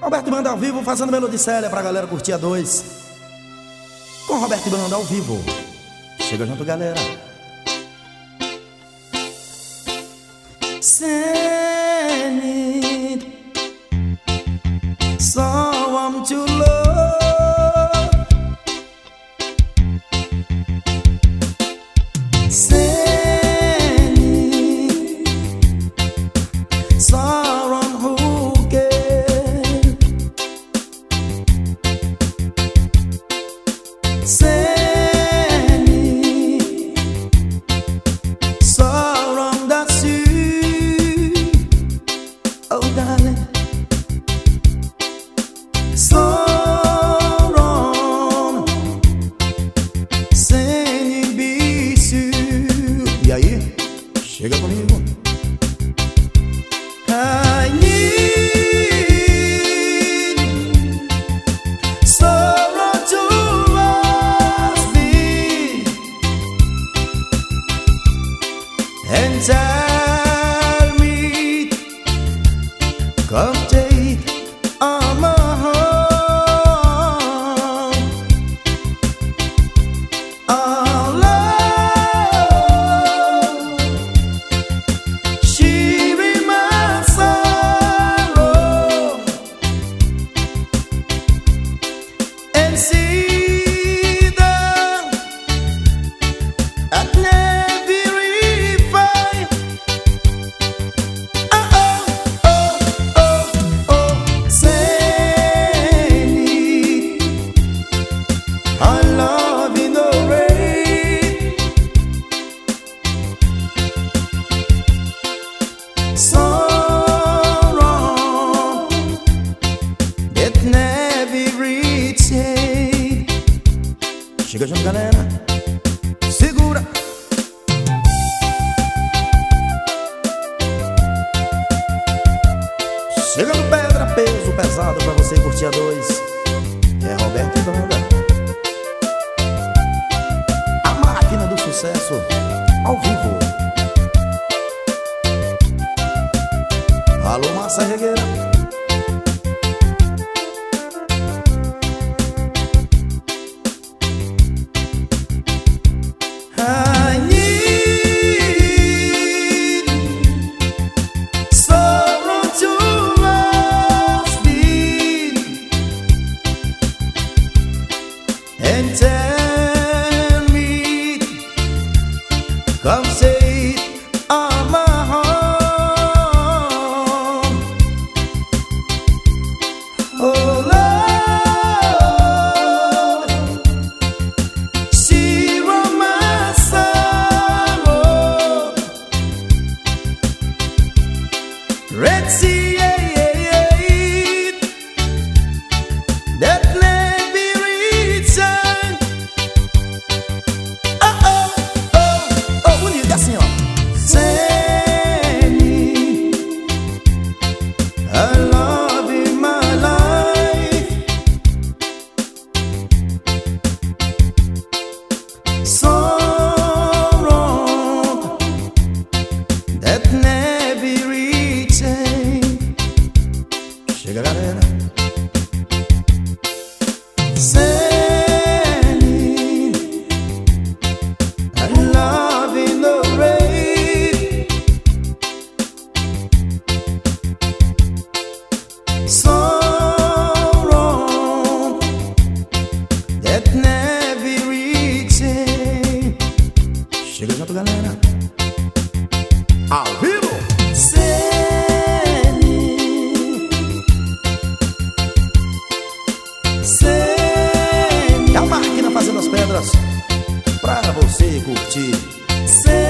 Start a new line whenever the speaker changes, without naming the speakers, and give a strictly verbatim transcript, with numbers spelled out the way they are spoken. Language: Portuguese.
Roberto e Banda ao vivo, fazendo Melodicélia pra galera curtir a dois. Com Roberto e Banda ao vivo. Chega junto, galera. Send it someone to love. Send it someone who cares. Send it someone that's you. Oh darling, so wrong, sem bicho. E aí, chega comigo. I need someone to love me and tell me, come take on my heart. Our love, she be my sorrow, and see that I'd never refine. Oh, oh, oh, oh, oh, say our love in the rain, so wrong that never reaching. Chega junto, galera. Segura. Chega no pedra, peso pesado pra você curtir a dois. É Roberto e Banda. A máquina do sucesso ao vivo. Alô, Massa Regueira. I need someone to love me and tell me, come say it on my heart. Oh Lord, she wrote my sorrow. Red Sea, yeah, yeah, yeah, that never return. Oh, oh, oh, oh, bonito, assim, ó. Send me a love in my life, so wrong that never reaching. Chega, galera. Send me a love in the rain, so wrong that never reaching. Chega junto, galera. Ao vivo. Send me, send me. A máquina fazendo as pedras pra você curtir. Send